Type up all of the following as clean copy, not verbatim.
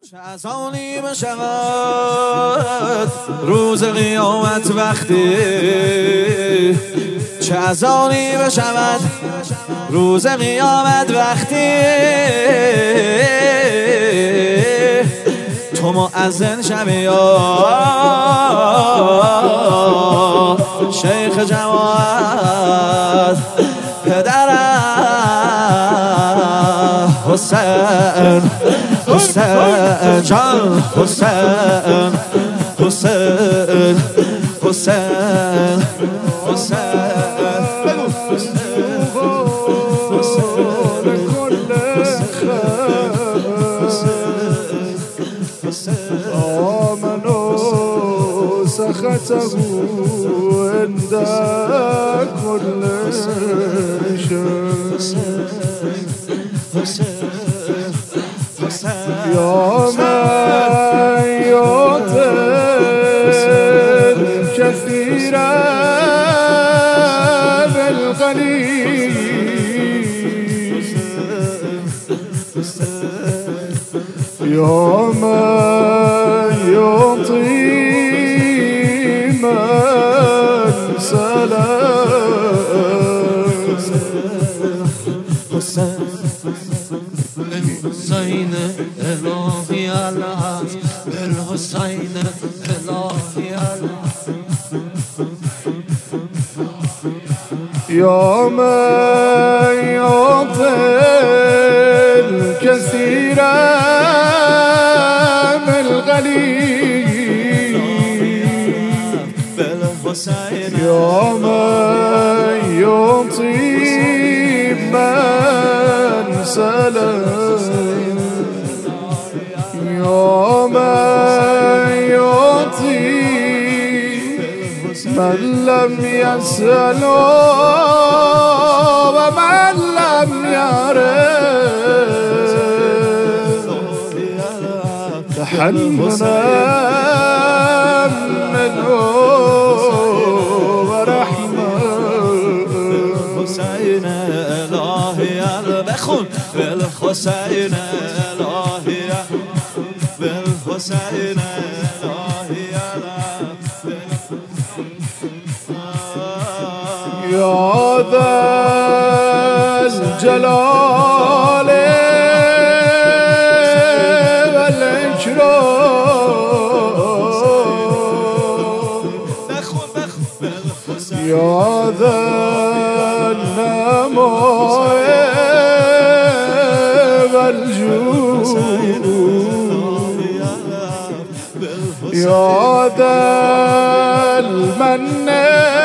چه از آنی بشود روز قیامت وقتی، چه از آنی بشود روز قیامت وقتی تو مؤذن شوی یا شیخ جماعت پدرم حسین، حسین جان، حسین، حسین، حسین، آمنوا سخطه عند كل شيء يا من يعطي كثيرا بالقليل يا من يعطي من سلام بالحسين إلهي الله، بالحسين إلهي الله، يا من يعطي الكثير من القليل بالحسين يا من يعطي من سلم يا من يعطي من لم يسأل ومن لم يعرف تحننا منه ورحمة بالحسين إلهي بخون بالحسين إلهي، بالحسين إلهي يا ذا الجلال والإكرام يا ذا النماء والجود يا ذا المن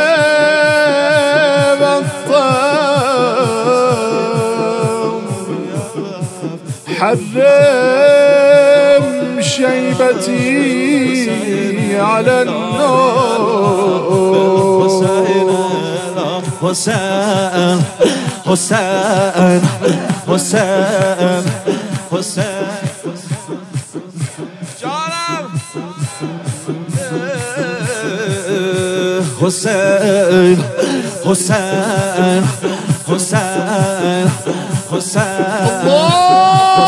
حرم شيبتي على النار حسين، حسين، حسين، حسين جانم حسين، حسين، حسين، حسين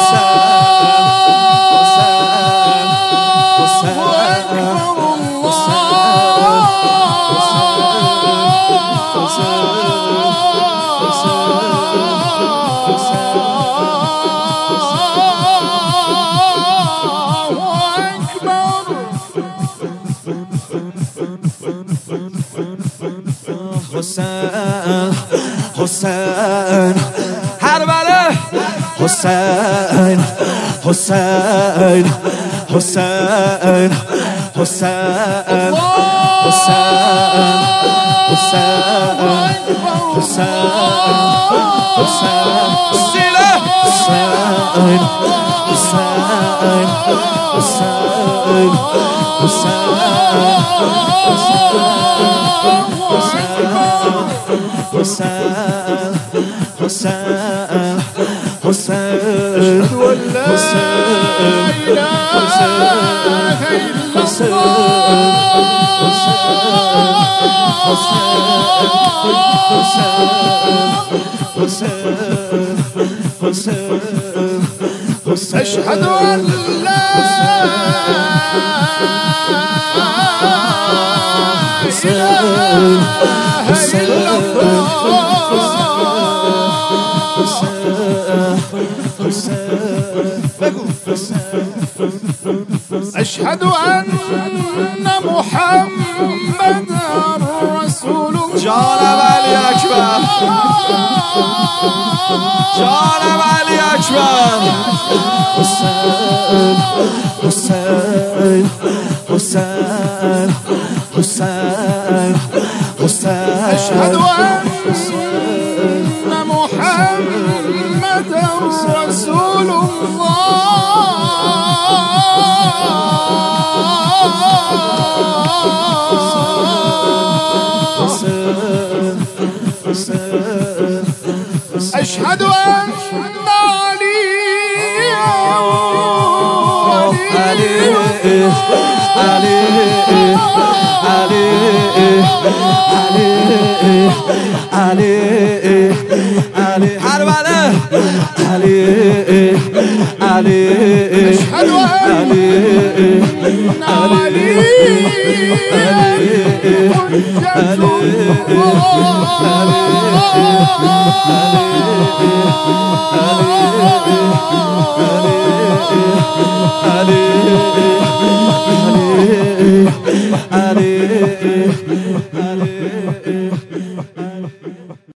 حسين، حسين هربله حسين، حسين، حسين، حسين، حسين، أشهد أن لا أشهد أن محمدا رسول الله. جانم علی اکبر، جانم علی اکبر. حسین حسین حسین حسین حسین. أشهد أن محمدا رسول أشهد أن علي حربنا علي علي أشهد أن علي علي